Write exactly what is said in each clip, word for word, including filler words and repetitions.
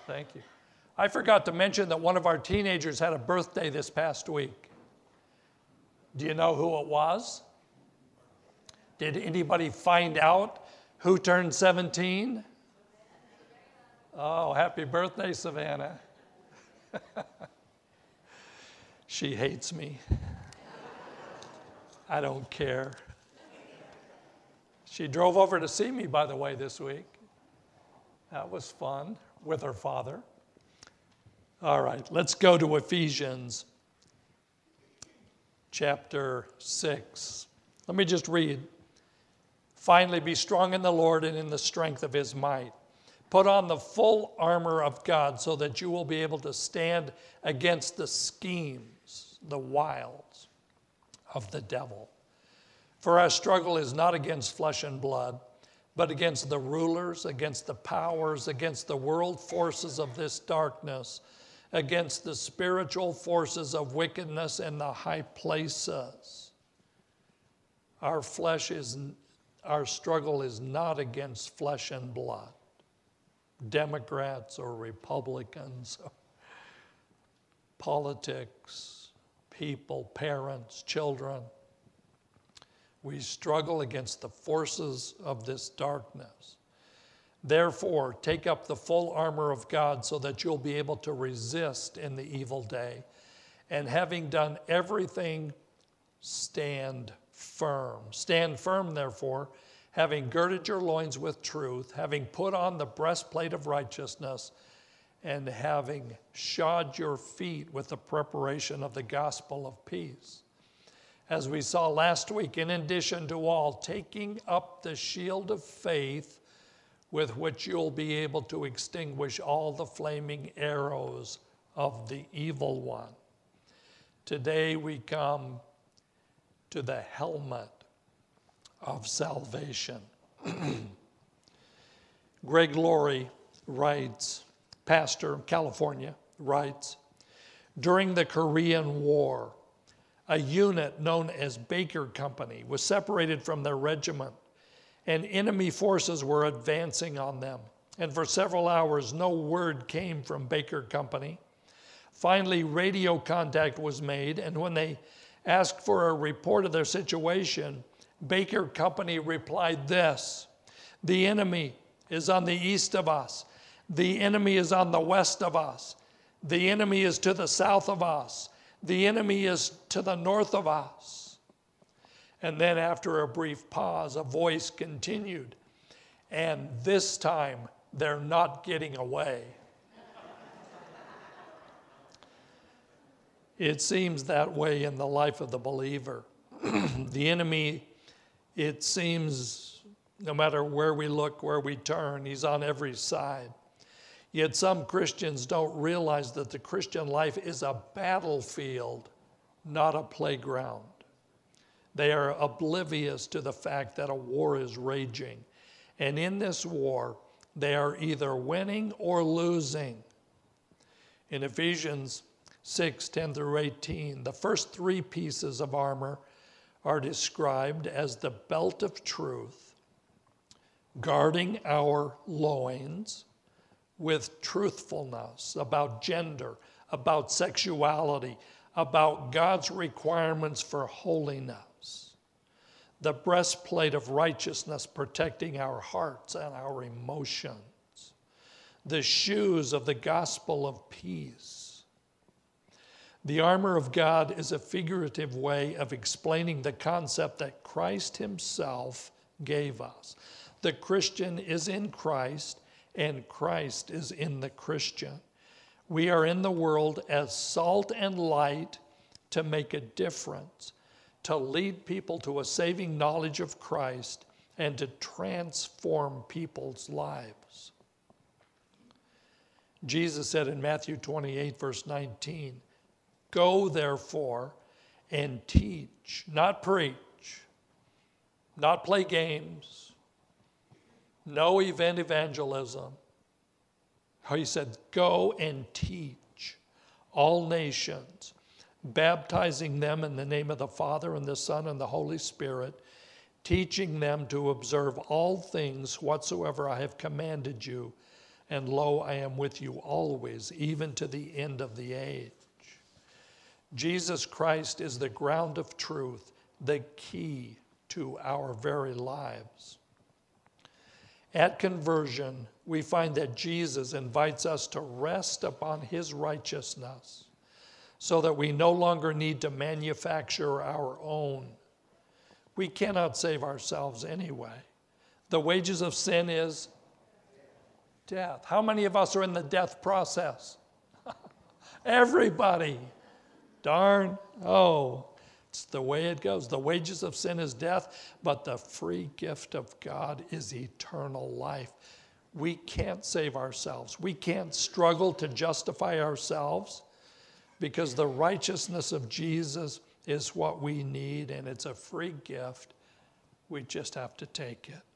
Thank you. I forgot to mention that one of our teenagers had a birthday this past week. Do you know who it was? Did anybody find out who turned seventeen? Oh, happy birthday, Savannah. She hates me. I don't care. She drove over to see me, by the way, this week. That was fun with her father. All right, let's go to Ephesians chapter six. Let me just read. Finally, be strong in the Lord and in the strength of his might. Put on the full armor of God so that you will be able to stand against the schemes, the wiles of the devil. For our struggle is not against flesh and blood, but against the rulers, against the powers, against the world forces of this darkness, against the spiritual forces of wickedness in the high places. Our flesh is, our struggle is not against flesh and blood, Democrats or Republicans, politics, people, parents, children. We struggle against the forces of this darkness. Therefore, take up the full armor of God so that you'll be able to resist in the evil day. And having done everything, stand firm. Stand firm, therefore, having girded your loins with truth, having put on the breastplate of righteousness, and having shod your feet with the preparation of the gospel of peace. As we saw last week, in addition to all, taking up the shield of faith with which you'll be able to extinguish all the flaming arrows of the evil one. Today we come to the helmet of salvation. Greg Laurie writes, pastor, California, writes, during the Korean War, a unit known as Baker Company was separated from their regiment, and enemy forces were advancing on them. And for several hours, no word came from Baker Company. Finally, radio contact was made, and when they asked for a report of their situation, Baker Company replied this: the enemy is on the east of us. The enemy is on the west of us. The enemy is to the south of us. The enemy is to the north of us. And then after a brief pause, a voice continued, and this time they're not getting away. It seems that way in the life of the believer. The enemy, it seems, no matter where we look, where we turn, he's on every side. Yet some Christians don't realize that the Christian life is a battlefield, not a playground. They are oblivious to the fact that a war is raging. And in this war, they are either winning or losing. In Ephesians six, ten through eighteen, the first three pieces of armor are described as the belt of truth, guarding our loins with truthfulness about gender, about sexuality, about God's requirements for holiness. The breastplate of righteousness protecting our hearts and our emotions. The shoes of the gospel of peace. The armor of God is a figurative way of explaining the concept that Christ himself gave us. The Christian is in Christ, and Christ is in the Christian. We are in the world as salt and light to make a difference, to lead people to a saving knowledge of Christ, and to transform people's lives. Jesus said in Matthew twenty-eight, verse nineteen, go therefore and teach, not preach, not play games, no event evangelism. He said, go and teach all nations, baptizing them in the name of the Father and the Son and the Holy Spirit, teaching them to observe all things whatsoever I have commanded you. And lo, I am with you always, even to the end of the age. Jesus Christ is the ground of truth, the key to our very lives. At conversion, we find that Jesus invites us to rest upon his righteousness so that we no longer need to manufacture our own. We cannot save ourselves anyway. The wages of sin is death. How many of us are in the death process? Everybody. Darn. Oh, it's the way it goes. The wages of sin is death, but the free gift of God is eternal life. We can't save ourselves. We can't struggle to justify ourselves because the righteousness of Jesus is what we need, and it's a free gift. We just have to take it.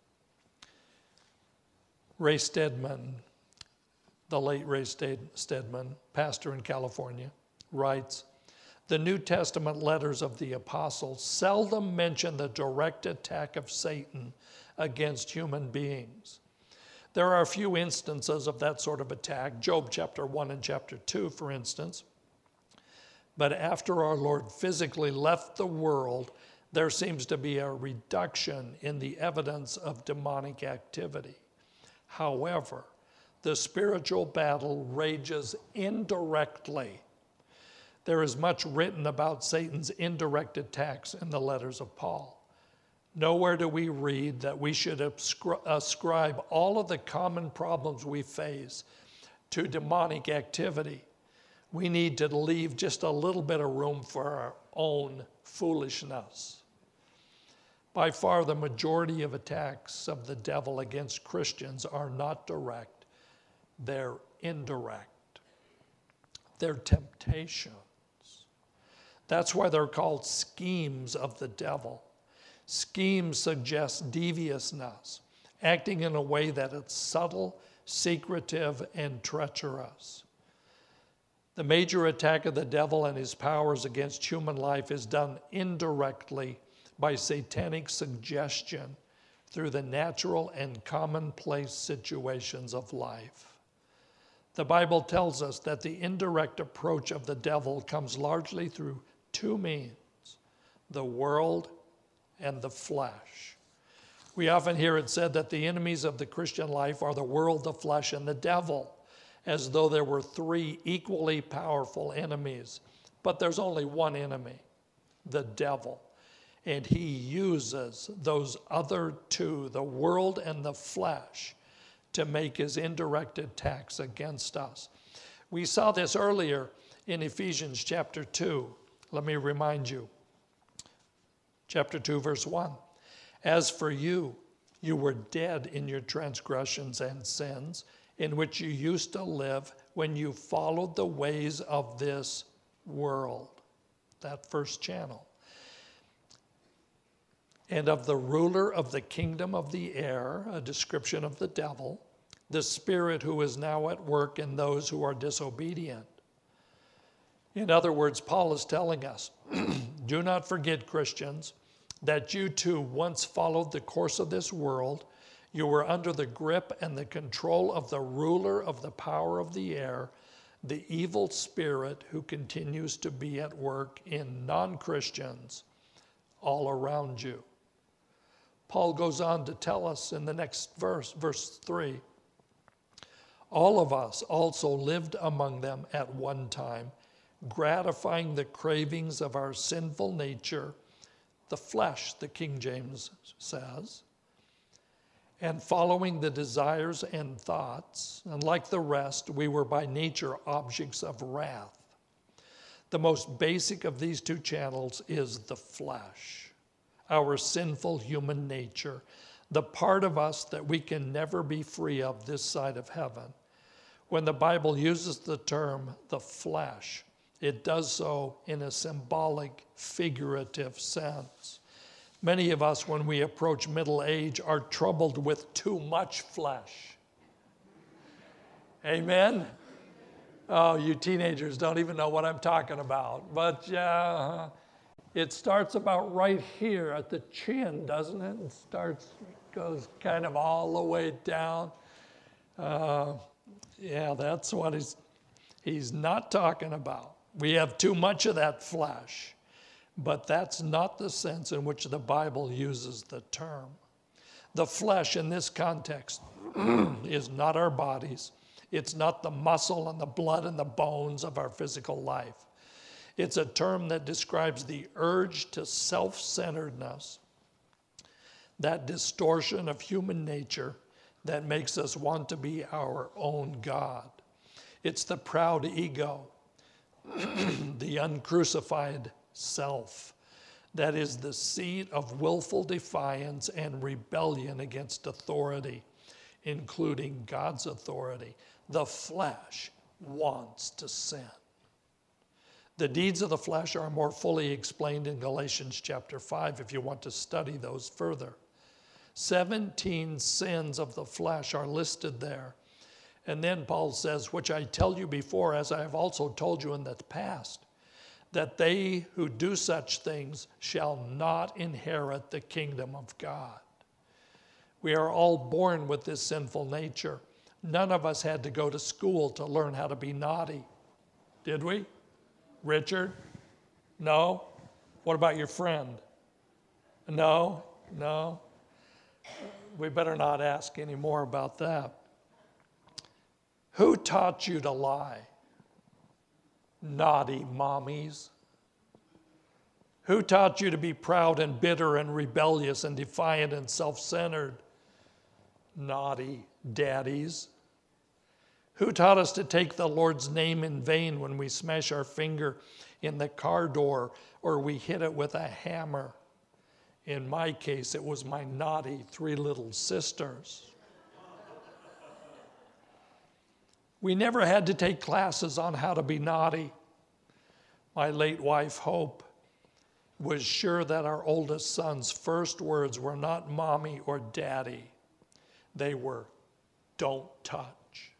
Ray Stedman, the late Ray Stedman, pastor in California, writes, "The New Testament letters of the apostles seldom mention the direct attack of Satan against human beings. There are a few instances of that sort of attack, Job chapter one and chapter two, for instance. But after our Lord physically left the world, there seems to be a reduction in the evidence of demonic activity. However, the spiritual battle rages indirectly. There is much written about Satan's indirect attacks in the letters of Paul. Nowhere do we read that we should ascribe all of the common problems we face to demonic activity. We need to leave just a little bit of room for our own foolishness. By far, the majority of attacks of the devil against Christians are not direct. They're indirect. They're temptations. That's why they're called schemes of the devil. Schemes suggest deviousness, acting in a way that is subtle, secretive, and treacherous. The major attack of the devil and his powers against human life is done indirectly by satanic suggestion through the natural and commonplace situations of life. The Bible tells us that the indirect approach of the devil comes largely through two means, the world and the flesh. We often hear it said that the enemies of the Christian life are the world, the flesh, and the devil, as though there were three equally powerful enemies. But there's only one enemy, the devil. And he uses those other two, the world and the flesh, to make his indirect attacks against us. We saw this earlier in Ephesians chapter two. Let me remind you. Chapter two, verse one. As for you, you were dead in your transgressions and sins, in which you used to live when you followed the ways of this world. That first channel. And of the ruler of the kingdom of the air, a description of the devil, the spirit who is now at work in those who are disobedient. In other words, Paul is telling us, do not forget, Christians, that you too once followed the course of this world. You were under the grip and the control of the ruler of the power of the air, the evil spirit who continues to be at work in non-Christians all around you. Paul goes on to tell us in the next verse, verse three, all of us also lived among them at one time, gratifying the cravings of our sinful nature, the flesh, the King James says, and following the desires and thoughts, and like the rest, we were by nature objects of wrath. The most basic of these two channels is the flesh, our sinful human nature, the part of us that we can never be free of this side of heaven. When the Bible uses the term the flesh, it does so in a symbolic, figurative sense. Many of us, when we approach middle age, are troubled with too much flesh. Amen? Oh, you teenagers don't even know what I'm talking about. But uh, it starts about right here at the chin, doesn't it? It starts, goes kind of all the way down. Uh, Yeah, that's what he's, he's not talking about. We have too much of that flesh, but that's not the sense in which the Bible uses the term. The flesh in this context is not our bodies. It's not the muscle and the blood and the bones of our physical life. It's a term that describes the urge to self-centeredness, that distortion of human nature that makes us want to be our own God. It's the proud ego, the uncrucified self, that is the seat of willful defiance and rebellion against authority, including God's authority. The flesh wants to sin. The deeds of the flesh are more fully explained in Galatians chapter five if you want to study those further. seventeen sins of the flesh are listed there. And then Paul says, which I tell you before, as I have also told you in the past, that they who do such things shall not inherit the kingdom of God. We are all born with this sinful nature. None of us had to go to school to learn how to be naughty. Did we? Richard? No? What about your friend? No? No? We better not ask any more about that. Who taught you to lie? Naughty mommies. Who taught you to be proud and bitter and rebellious and defiant and self-centered? Naughty daddies. Who taught us to take the Lord's name in vain when we smash our finger in the car door or we hit it with a hammer? In my case, it was my naughty three little sisters. We never had to take classes on how to be naughty. My late wife, Hope, was sure that our oldest son's first words were not mommy or daddy. They were, don't touch.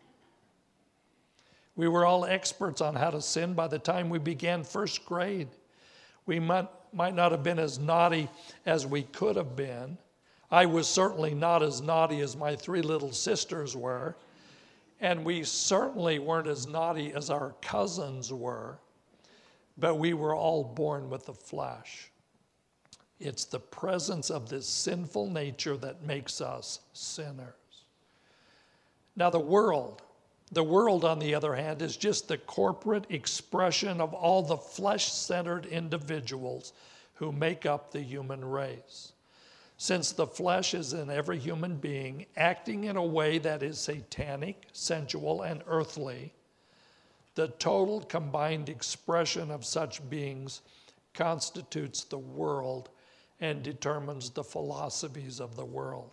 We were all experts on how to sin by the time we began first grade. We might, might not have been as naughty as we could have been. I was certainly not as naughty as my three little sisters were. And we certainly weren't as naughty as our cousins were, but we were all born with the flesh. It's the presence of this sinful nature that makes us sinners. Now the world, the world on the other hand, is just the corporate expression of all the flesh-centered individuals who make up the human race. Since the flesh is in every human being, acting in a way that is satanic, sensual, and earthly, the total combined expression of such beings constitutes the world and determines the philosophies of the world.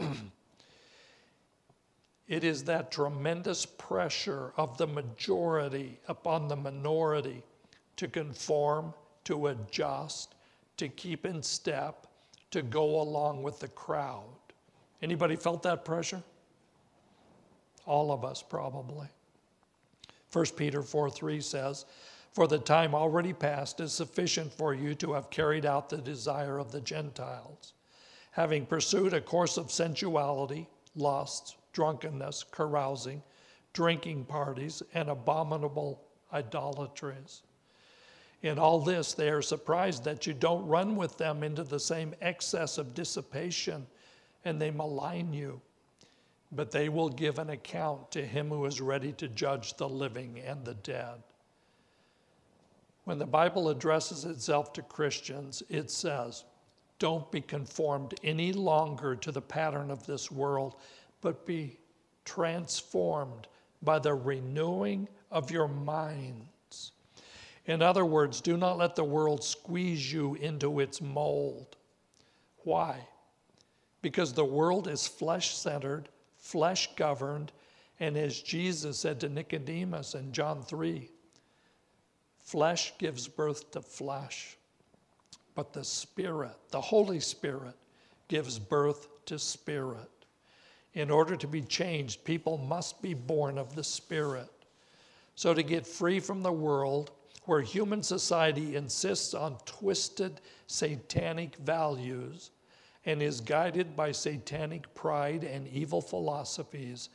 It is that tremendous pressure of the majority upon the minority to conform, to adjust, to keep in step, to go along with the crowd. Anybody felt that pressure? All of us probably. First Peter four three says, for the time already past is sufficient for you to have carried out the desire of the Gentiles, having pursued a course of sensuality, lusts, drunkenness, carousing, drinking parties, and abominable idolatries. In all this, they are surprised that you don't run with them into the same excess of dissipation, and they malign you. But they will give an account to him who is ready to judge the living and the dead. When the Bible addresses itself to Christians, it says, don't be conformed any longer to the pattern of this world, but be transformed by the renewing of your minds. In other words, do not let the world squeeze you into its mold. Why? Because the world is flesh-centered, flesh-governed, and as Jesus said to Nicodemus in John three, flesh gives birth to flesh, but the Spirit, the Holy Spirit, gives birth to spirit. In order to be changed, people must be born of the Spirit. So to get free from the world, where human society insists on twisted satanic values and is guided by satanic pride and evil philosophies,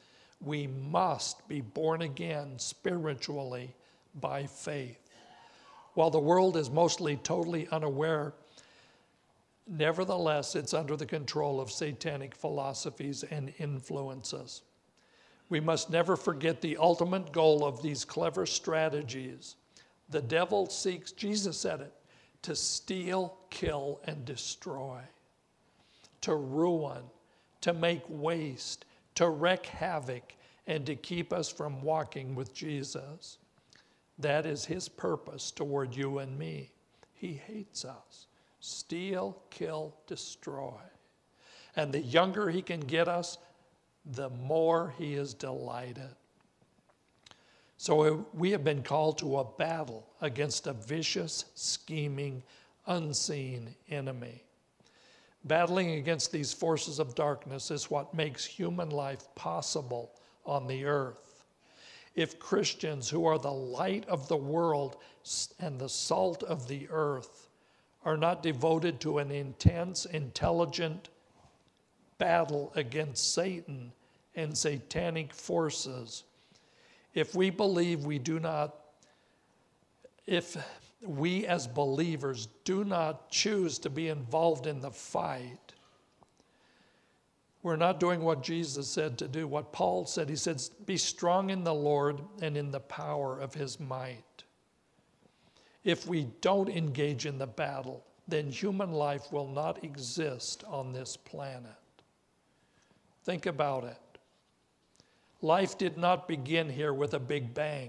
We must be born again spiritually by faith. While the world is mostly totally unaware, nevertheless, it's under the control of satanic philosophies and influences. We must never forget the ultimate goal of these clever strategies. The devil seeks, Jesus said it, to steal, kill, and destroy, to ruin, to make waste, to wreak havoc, and to keep us from walking with Jesus. That is his purpose toward you and me. He hates us. Steal, kill, destroy. And the younger he can get us, the more he is delighted. So we have been called to a battle against a vicious, scheming, unseen enemy. Battling against these forces of darkness is what makes human life possible on the earth. If Christians, who are the light of the world and the salt of the earth, are not devoted to an intense, intelligent battle against Satan and satanic forces, if we believe we do not, if we as believers do not choose to be involved in the fight, we're not doing what Jesus said to do, what Paul said. He said, be strong in the Lord and in the power of his might. If we don't engage in the battle, then human life will not exist on this planet. Think about it. Life did not begin here with a big bang.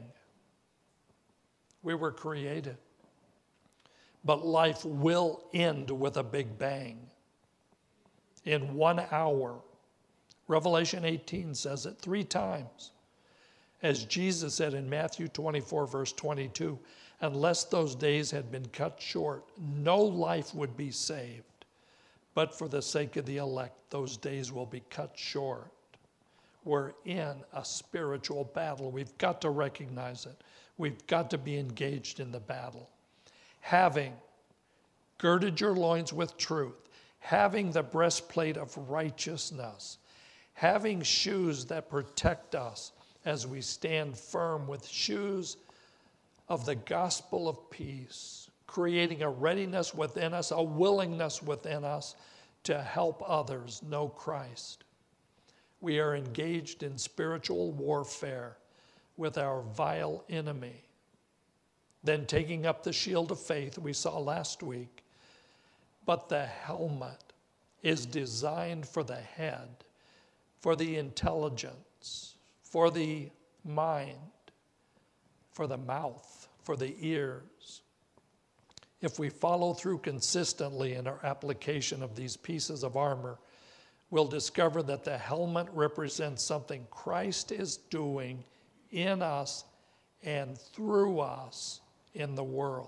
We were created. But life will end with a big bang. In one hour. Revelation eighteen says it three times. As Jesus said in Matthew twenty-four, verse twenty-two, unless those days had been cut short, no life would be saved. But for the sake of the elect, those days will be cut short. We're in a spiritual battle. We've got to recognize it. We've got to be engaged in the battle. Having girded your loins with truth, having the breastplate of righteousness, having shoes that protect us as we stand firm with shoes of the gospel of peace, creating a readiness within us, a willingness within us to help others know Christ. We are engaged in spiritual warfare with our vile enemy. Then taking up the shield of faith we saw last week, but the helmet is designed for the head, for the intelligence, for the mind, for the mouth, for the ears. If we follow through consistently in our application of these pieces of armor, we'll discover that the helmet represents something Christ is doing in us and through us in the world.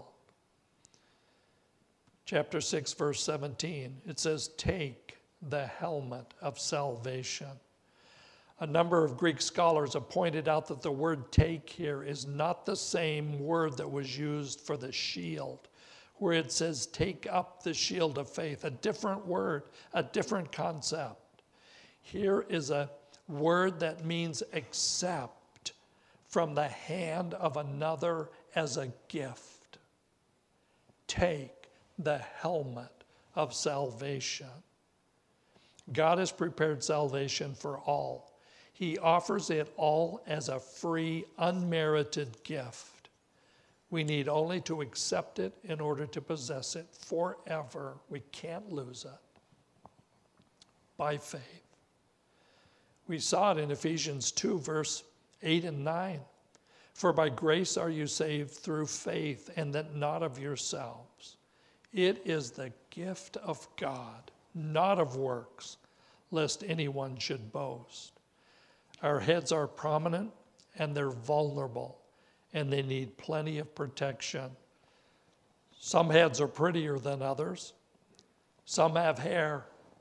Chapter six, verse seventeen, it says, take the helmet of salvation. A number of Greek scholars have pointed out that the word take here is not the same word that was used for the shield, where it says take up the shield of faith, a different word, a different concept. Here is a word that means accept from the hand of another as a gift. Take the helmet of salvation. God has prepared salvation for all. He offers it all as a free, unmerited gift. We need only to accept it in order to possess it forever. We can't lose it. By faith. We saw it in Ephesians two, verse eight and nine. For by grace are you saved through faith, and that not of yourselves. It is the gift of God, not of works, lest anyone should boast. Our heads are prominent and they're vulnerable, and they need plenty of protection. Some heads are prettier than others. Some have hair.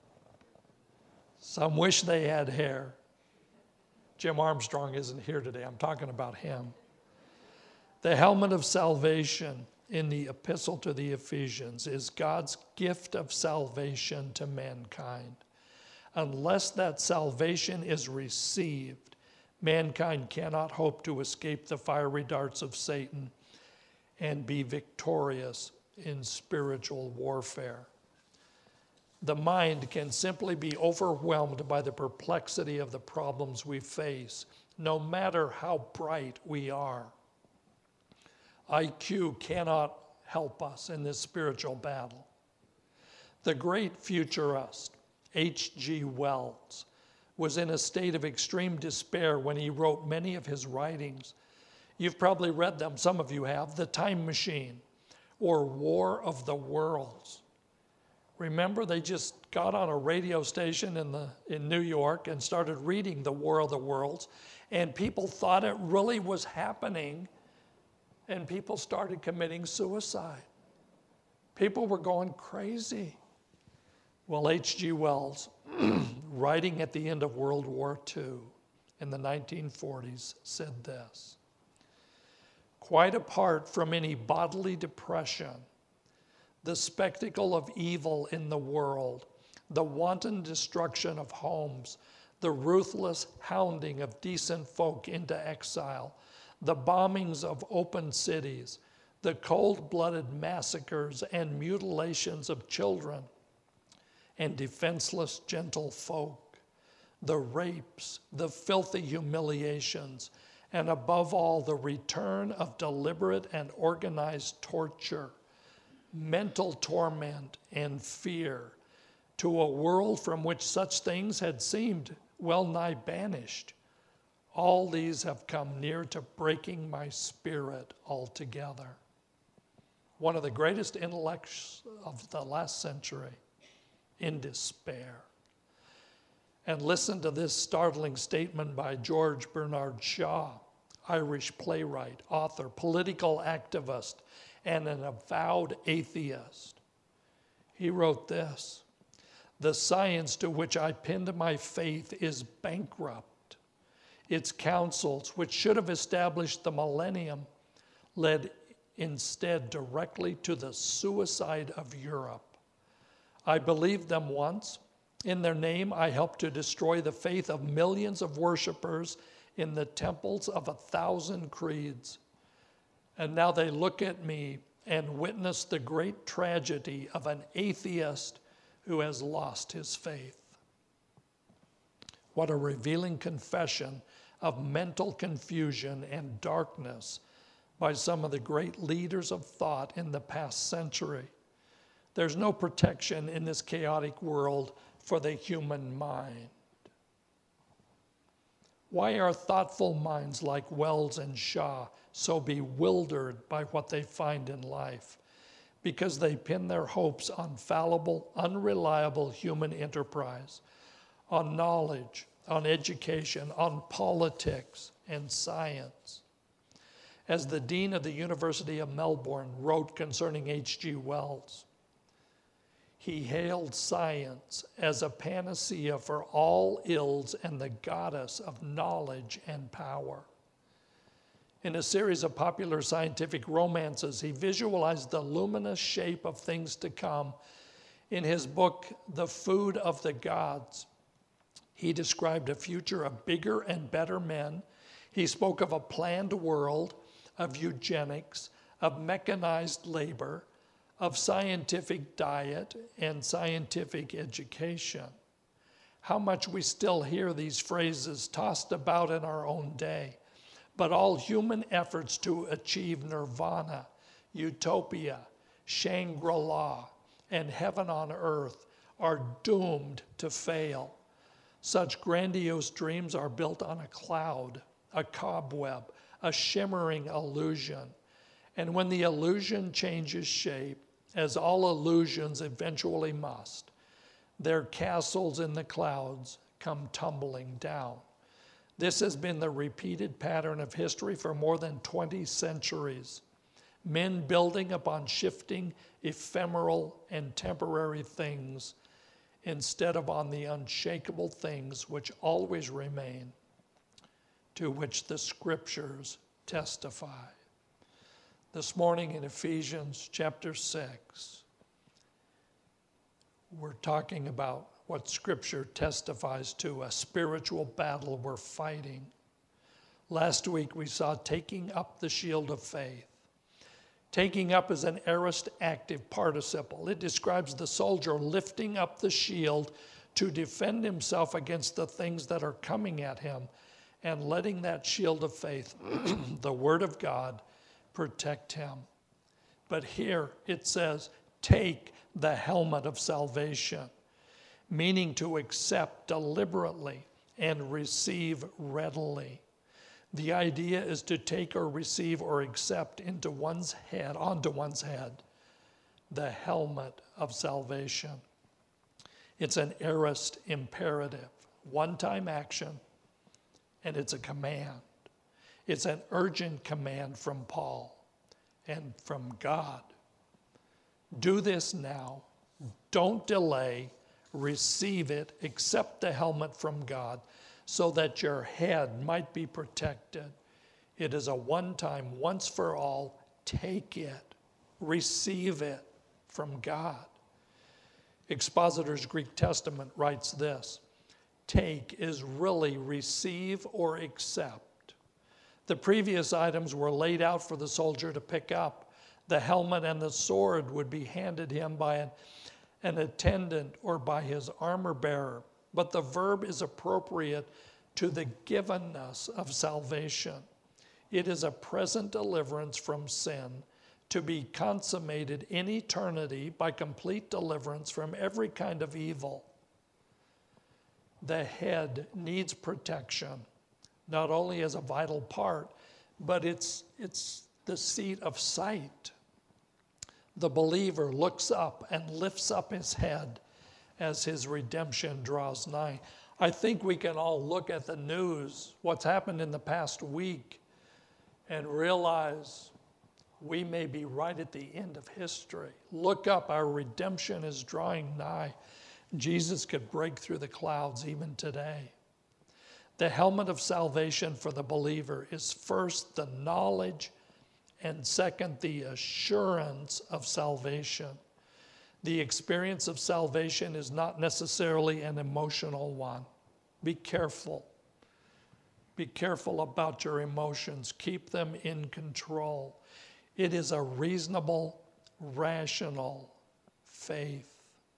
Some wish they had hair. Jim Armstrong isn't here today. I'm talking about him. The helmet of salvation in the epistle to the Ephesians is God's gift of salvation to mankind. Unless that salvation is received, mankind cannot hope to escape the fiery darts of Satan and be victorious in spiritual warfare. The mind can simply be overwhelmed by the perplexity of the problems we face, no matter how bright we are. I Q cannot help us in this spiritual battle. The great futurist, H G Wells, was in a state of extreme despair when he wrote many of his writings. You've probably read them, some of you have, The Time Machine or War of the Worlds. Remember, they just got on a radio station in, the, in New York and started reading The War of the Worlds, and people thought it really was happening, and people started committing suicide. People were going crazy. Well, H G Wells, writing at the end of World War Two in the nineteen forties, said this: quite apart from any bodily depression, the spectacle of evil in the world, the wanton destruction of homes, the ruthless hounding of decent folk into exile, the bombings of open cities, the cold-blooded massacres and mutilations of children and defenseless gentle folk, the rapes, the filthy humiliations, and above all, the return of deliberate and organized torture, mental torment, and fear to a world from which such things had seemed well nigh banished. All these have come near to breaking my spirit altogether. One of the greatest intellects of the last century, in despair. And listen to this startling statement by George Bernard Shaw, Irish playwright, author, political activist, and an avowed atheist. He wrote this: the science to which I pinned my faith is bankrupt. Its counsels, which should have established the millennium, led instead directly to the suicide of Europe. I believed them once. In their name, I helped to destroy the faith of millions of worshipers in the temples of a thousand creeds. And now they look at me and witness the great tragedy of an atheist who has lost his faith. What a revealing confession of mental confusion and darkness by some of the great leaders of thought in the past century. There's no protection in this chaotic world for the human mind. Why are thoughtful minds like Wells and Shaw so bewildered by what they find in life? Because they pin their hopes on fallible, unreliable human enterprise, on knowledge, on education, on politics and science. As the dean of the University of Melbourne wrote concerning H G Wells, he hailed science as a panacea for all ills and the goddess of knowledge and power. In a series of popular scientific romances, he visualized the luminous shape of things to come. In his book, The Food of the Gods, he described a future of bigger and better men. He spoke of a planned world, of eugenics, of mechanized labor, of scientific diet and scientific education. How much we still hear these phrases tossed about in our own day. But all human efforts to achieve nirvana, utopia, Shangri-La, and heaven on earth are doomed to fail. Such grandiose dreams are built on a cloud, a cobweb, a shimmering illusion. And when the illusion changes shape, as all illusions eventually must, their castles in the clouds come tumbling down. This has been the repeated pattern of history for more than twenty centuries. Men building upon shifting, ephemeral, and temporary things instead of on the unshakable things which always remain, to which the scriptures testify. This morning in Ephesians chapter six, we're talking about what Scripture testifies to, a spiritual battle we're fighting. Last week we saw taking up the shield of faith. Taking up is an aorist active participle. It describes the soldier lifting up the shield to defend himself against the things that are coming at him and letting that shield of faith, the Word of God, protect him. But here it says, take the helmet of salvation, meaning to accept deliberately and receive readily. The idea is to take or receive or accept into one's head, onto one's head, the helmet of salvation. It's an aorist imperative, one-time action, and it's a command. It's an urgent command from Paul and from God. Do this now. Don't delay. Receive it. Accept the helmet from God so that your head might be protected. It is a one-time, once for all. Take it. Receive it from God. Expositor's Greek Testament writes this: take is really receive or accept. The previous items were laid out for the soldier to pick up. The helmet and the sword would be handed him by an, an attendant or by his armor bearer. But the verb is appropriate to the givenness of salvation. It is a present deliverance from sin, to be consummated in eternity by complete deliverance from every kind of evil. The head needs protection, not only as a vital part, but it's, it's the seat of sight. The believer looks up and lifts up his head as his redemption draws nigh. I think we can all look at the news, what's happened in the past week, and realize we may be right at the end of history. Look up, our redemption is drawing nigh. Jesus could break through the clouds even today. The helmet of salvation for the believer is first the knowledge and second the assurance of salvation. The experience of salvation is not necessarily an emotional one. Be careful. Be careful about your emotions. Keep them in control. It is a reasonable, rational faith.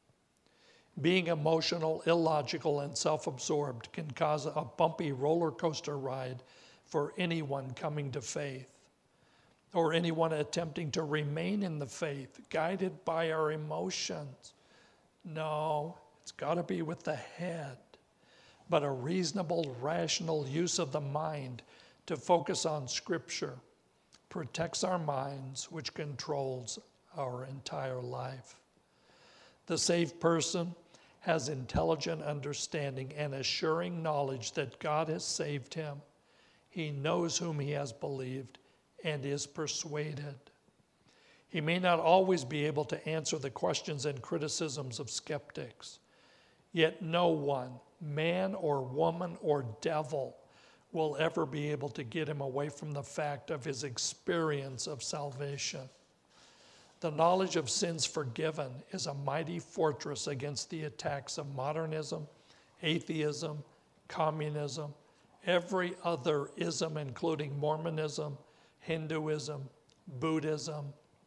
Being emotional, illogical, and self-absorbed can cause a bumpy roller coaster ride for anyone coming to faith, or anyone attempting to remain in the faith, guided by our emotions. No, it's got to be with the head, but a reasonable, rational use of the mind to focus on Scripture protects our minds, which controls our entire life. The saved person has intelligent understanding and assuring knowledge that God has saved him. He knows whom he has believed and is persuaded. He may not always be able to answer the questions and criticisms of skeptics, yet no one, man or woman or devil, will ever be able to get him away from the fact of his experience of salvation. The knowledge of sins forgiven is a mighty fortress against the attacks of modernism, atheism, communism, every other ism, including Mormonism, Hinduism, Buddhism.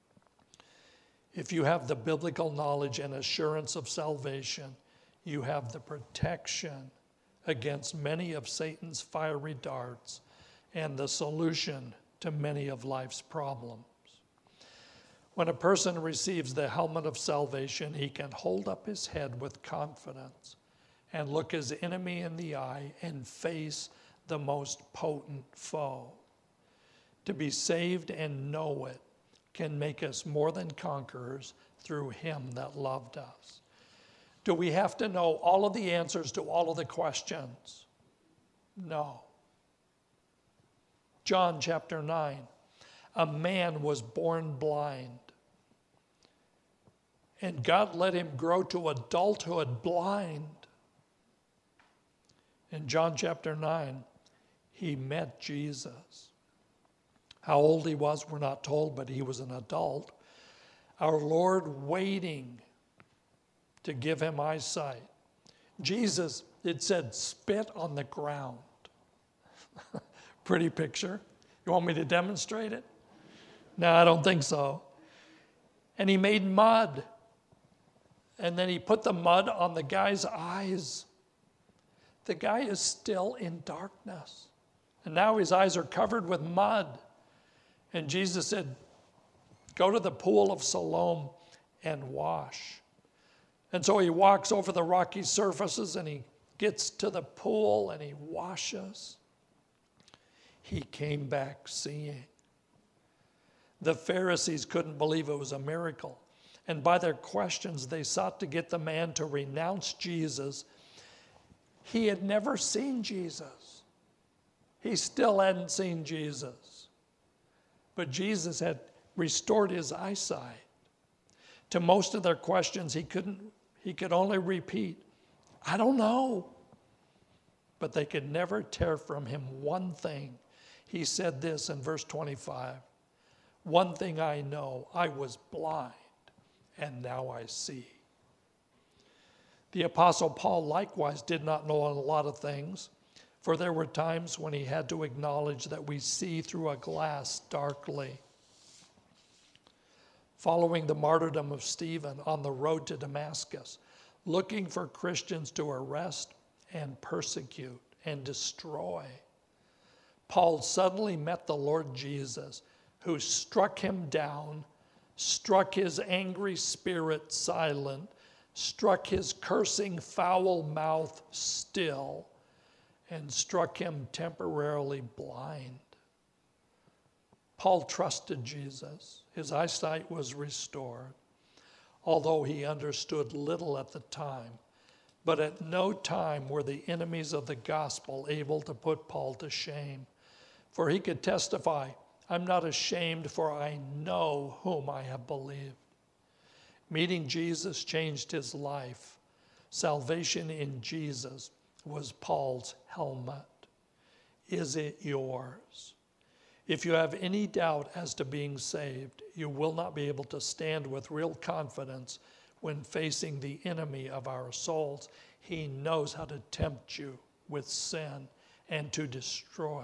If you have the biblical knowledge and assurance of salvation, you have the protection against many of Satan's fiery darts and the solution to many of life's problems. When a person receives the helmet of salvation, he can hold up his head with confidence and look his enemy in the eye and face the most potent foe. To be saved and know it can make us more than conquerors through him that loved us. Do we have to know all of the answers to all of the questions? No. John chapter nine, a man was born blind, and God let him grow to adulthood blind. In John chapter nine, he met Jesus. How old he was, we're not told, but he was an adult. Our Lord waiting to give him eyesight. Jesus, it said, spit on the ground. pretty picture. You want me to demonstrate it? No, I don't think so. And he made mud. And then he put the mud on the guy's eyes. The guy is still in darkness. And now his eyes are covered with mud. And Jesus said, go to the pool of Siloam and wash. And so he walks over the rocky surfaces and he gets to the pool and he washes. He came back seeing. The Pharisees couldn't believe it was a miracle. And by their questions, they sought to get the man to renounce Jesus. He had never seen Jesus. He still hadn't seen Jesus. But Jesus had restored his eyesight. To most of their questions, he couldn't, he could only repeat, I don't know. But they could never tear from him one thing. He said this in verse twenty-five, one thing I know, I was blind, and now I see. The Apostle Paul likewise did not know a lot of things, for there were times when he had to acknowledge that we see through a glass darkly. Following the martyrdom of Stephen on the road to Damascus, looking for Christians to arrest and persecute and destroy, Paul suddenly met the Lord Jesus, who struck him down, struck his angry spirit silent, struck his cursing foul mouth still, and struck him temporarily blind. Paul trusted Jesus. His eyesight was restored, although he understood little at the time. But at no time were the enemies of the gospel able to put Paul to shame, for he could testify, I'm not ashamed, for I know whom I have believed. Meeting Jesus changed his life. Salvation in Jesus was Paul's helmet. Is it yours? If you have any doubt as to being saved, you will not be able to stand with real confidence when facing the enemy of our souls. He knows how to tempt you with sin and to destroy.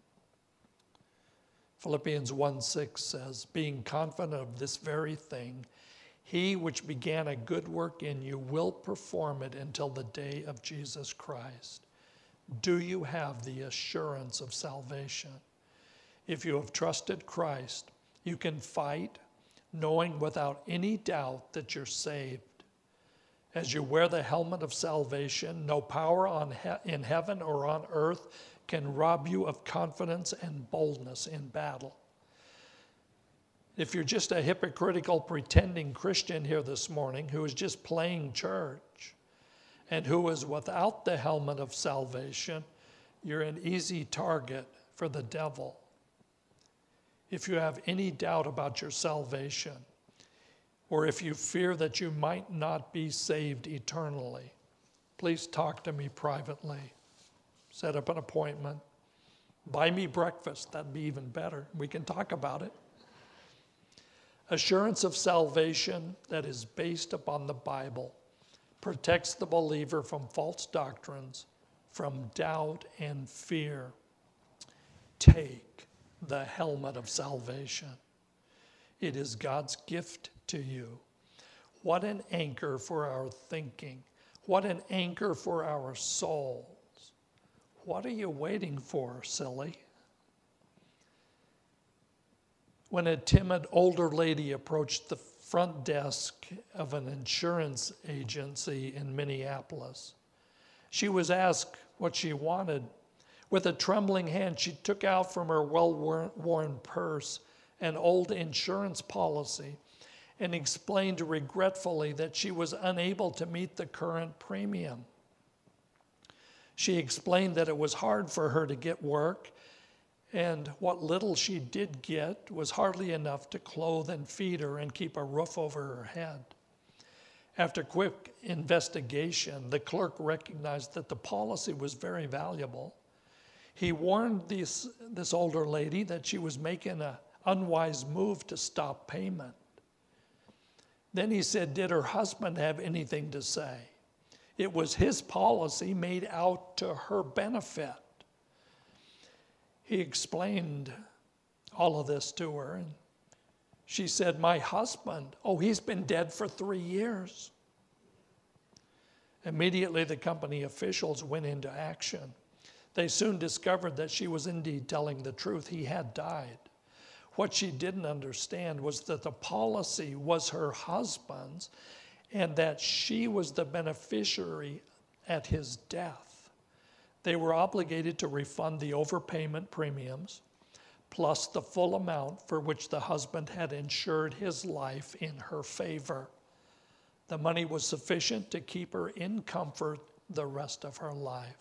Philippians one six says, being confident of this very thing, he which began a good work in you will perform it until the day of Jesus Christ. Do you have the assurance of salvation? If you have trusted Christ, you can fight knowing without any doubt that you're saved. As you wear the helmet of salvation, no power on he- in heaven or on earth can rob you of confidence and boldness in battle. If you're just a hypocritical, pretending Christian here this morning who is just playing church and who is without the helmet of salvation, you're an easy target for the devil. If you have any doubt about your salvation, or if you fear that you might not be saved eternally, please talk to me privately. Set up an appointment. Buy me breakfast. That'd be even better. We can talk about it. Assurance of salvation that is based upon the Bible protects the believer from false doctrines, from doubt and fear. Take the helmet of salvation. It is God's gift to you. What an anchor for our thinking. What an anchor for our souls. What are you waiting for, silly? When a timid older lady approached the front desk of an insurance agency in Minneapolis, she was asked what she wanted. With a trembling hand, she took out from her well-worn purse an old insurance policy and explained regretfully that she was unable to meet the current premium. She explained that it was hard for her to get work, and what little she did get was hardly enough to clothe and feed her and keep a roof over her head. After quick investigation, the clerk recognized that the policy was very valuable. He warned this, this older lady that she was making an unwise move to stop payment. Then he said, did her husband have anything to say? It was his policy made out to her benefit. He explained all of this to her, and she said, "My husband, oh, he's been dead for three years. Immediately, the company officials went into action. They soon discovered that she was indeed telling the truth. He had died. What she didn't understand was that the policy was her husband's and that she was the beneficiary at his death. They were obligated to refund the overpayment premiums plus the full amount for which the husband had insured his life in her favor. The money was sufficient to keep her in comfort the rest of her life."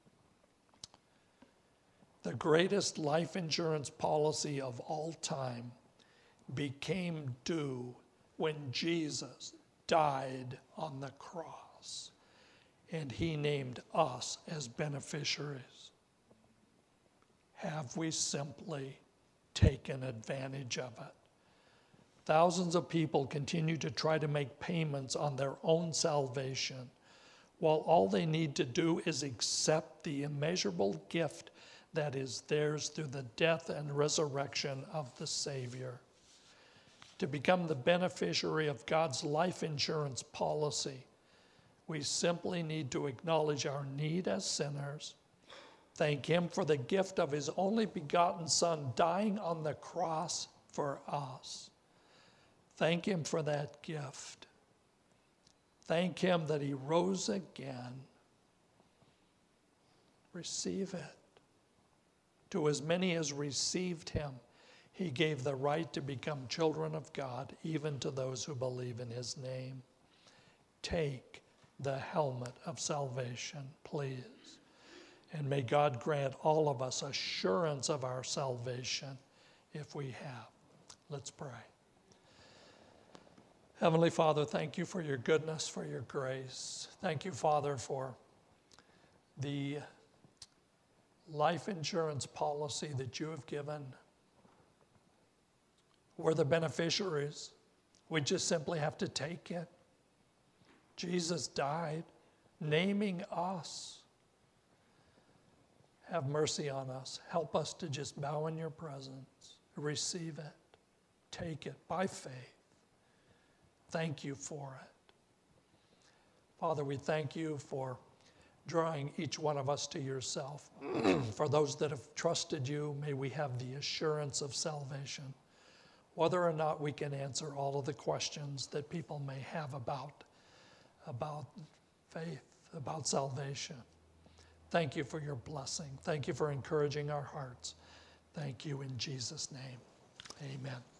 The greatest life insurance policy of all time became due when Jesus died on the cross, and he named us as beneficiaries. Have we simply taken advantage of it? Thousands of people continue to try to make payments on their own salvation, while all they need to do is accept the immeasurable gift that is theirs through the death and resurrection of the Savior. To become the beneficiary of God's life insurance policy, we simply need to acknowledge our need as sinners, thank Him for the gift of His only begotten Son dying on the cross for us. Thank Him for that gift. Thank Him that He rose again. Receive it. To as many as received Him, He gave the right to become children of God, even to those who believe in His name. Take the helmet of salvation, please. And may God grant all of us assurance of our salvation if we have. Let's pray. Heavenly Father, thank you for your goodness, for your grace. Thank you, Father, for the life insurance policy that you have given. We're the beneficiaries. We just simply have to take it. Jesus died, naming us. Have mercy on us. Help us to just bow in your presence, receive it, take it by faith. Thank you for it. Father, we thank you for drawing each one of us to yourself. For those that have trusted you, may we have the assurance of salvation. Whether or not we can answer all of the questions that people may have about, about faith, about salvation. Thank you for your blessing. Thank you for encouraging our hearts. Thank you in Jesus' name. Amen.